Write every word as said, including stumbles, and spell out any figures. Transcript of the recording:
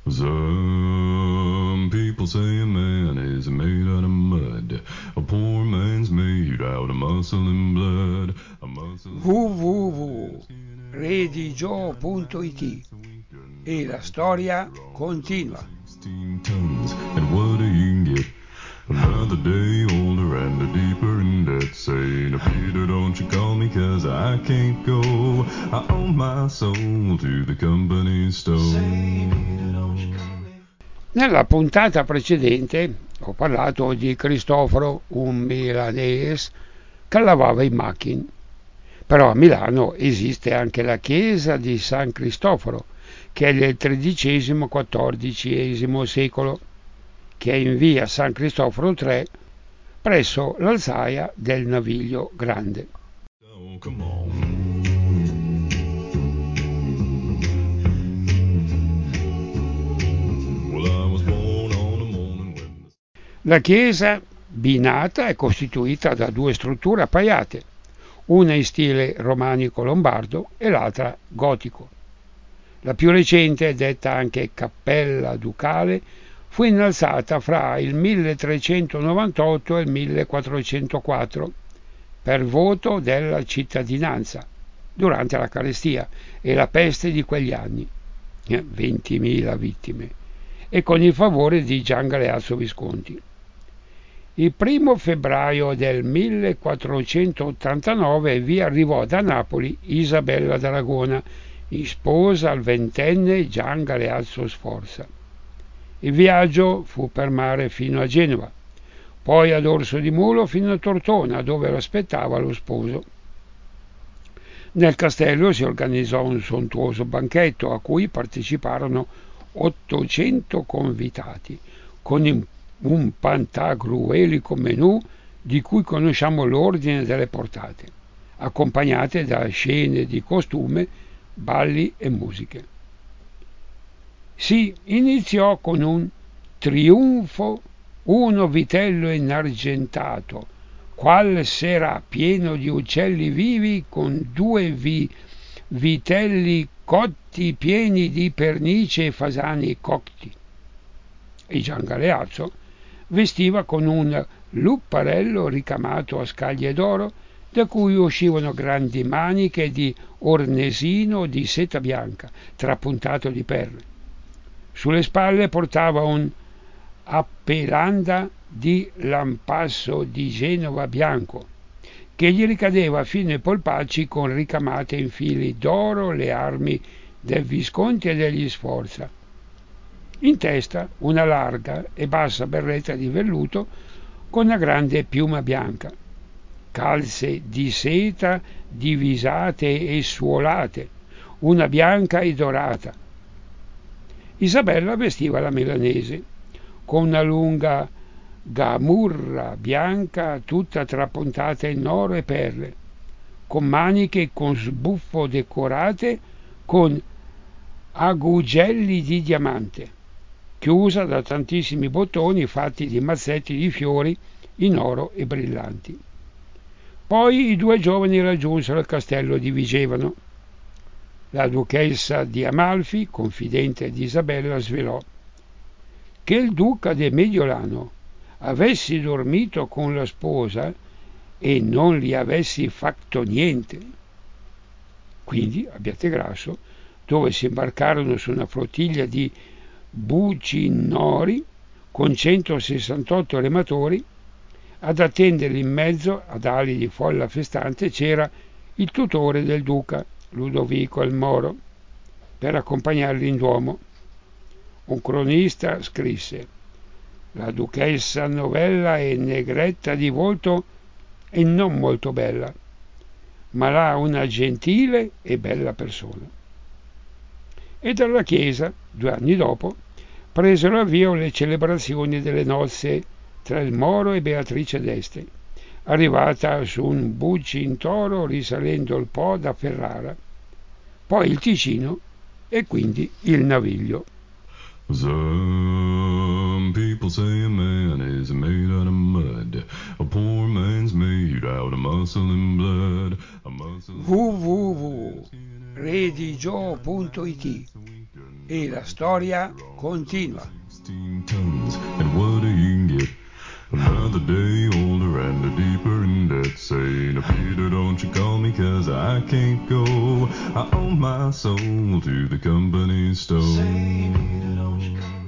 Some people say a man is made out of mud. A poor man's made out of muscle and blood. A muscle and w w w punto redigio punto it e la storia continua. sixteen tons, and what do you get? Another day older and a deeper in debt. Saying, Peter, don't you call me, cause I can't go. I owe my soul to the company store. Say, Peter, don't you call me. Nella puntata precedente ho parlato di Cristoforo, un milanese che lavava in macchine. Però a Milano esiste anche la chiesa di San Cristoforo, che è del tredicesimo quattordicesimo secolo, che è in via San Cristoforo tre, presso l'alzaia del Naviglio Grande. Oh, come on. Well, I was born on a morning when La chiesa binata è costituita da due strutture appaiate, una in stile romanico lombardo e l'altra gotico. La più recente, detta anche Cappella Ducale, fu innalzata fra il milletrecentonovantotto e il millequattrocentoquattro per voto della cittadinanza durante la carestia e la peste di quegli anni, ventimila vittime, e con il favore di Gian Galeazzo Visconti. Il primo febbraio del millequattrocentottantanove vi arrivò da Napoli Isabella d'Aragona, sposa al ventenne Gian Galeazzo Sforza. Il viaggio fu per mare fino a Genova, poi ad Orso di Mulo fino a Tortona, dove l'aspettava lo sposo. Nel castello si organizzò un sontuoso banchetto a cui parteciparono ottocento convitati, con un pantagruelico menù di cui conosciamo l'ordine delle portate, accompagnate da scene di costume, balli e musiche. Si iniziò con un trionfo, uno vitello inargentato, qual s'era pieno di uccelli vivi, con due vi- vitelli cotti pieni di pernice e fasani cotti. E Gian Galeazzo vestiva con un lupparello ricamato a scaglie d'oro, da cui uscivano grandi maniche di ornesino di seta bianca, trapuntato di perle. Sulle spalle portava un appelanda di lampasso di Genova bianco, che gli ricadeva fino ai polpacci, con ricamate in fili d'oro le armi del Visconti e degli Sforza. In testa una larga e bassa berretta di velluto con una grande piuma bianca, calze di seta divisate e suolate, una bianca e dorata. Isabella vestiva la milanese, con una lunga gamurra bianca tutta trapuntata in oro e perle, con maniche con sbuffo decorate con agugelli di diamante, chiusa da tantissimi bottoni fatti di mazzetti di fiori in oro e brillanti. Poi i due giovani raggiunsero il castello di Vigevano. La duchessa di Amalfi, confidente di Isabella, svelò che il duca de Mediolano avessi dormito con la sposa e non gli avessi fatto niente. Quindi, abbiate grasso, dove si imbarcarono su una flottiglia di bucinori con centosessantotto rematori. Ad attenderli in mezzo ad ali di folla festante c'era il tutore del duca, Ludovico il Moro, per accompagnarli in duomo. Un cronista scrisse: la duchessa Novella è negretta di volto e non molto bella, ma l'ha una gentile e bella persona. E dalla chiesa, due anni dopo, presero avvio le celebrazioni delle nozze tra il Moro e Beatrice d'Este, arrivata su un bucintoro risalendo il Po da Ferrara, poi il Ticino e quindi il Naviglio. Some people say a man is made out of mud. A poor man's made out of muscle and blood. A muscle w w w punto redigio punto it e la storia continua. sixteen tons, and what do you get? Another day older and deeper in debt. Saying, Peter, don't you call me, cause I can't go. I owe my soul to the company store. Say, Peter, don't you call me.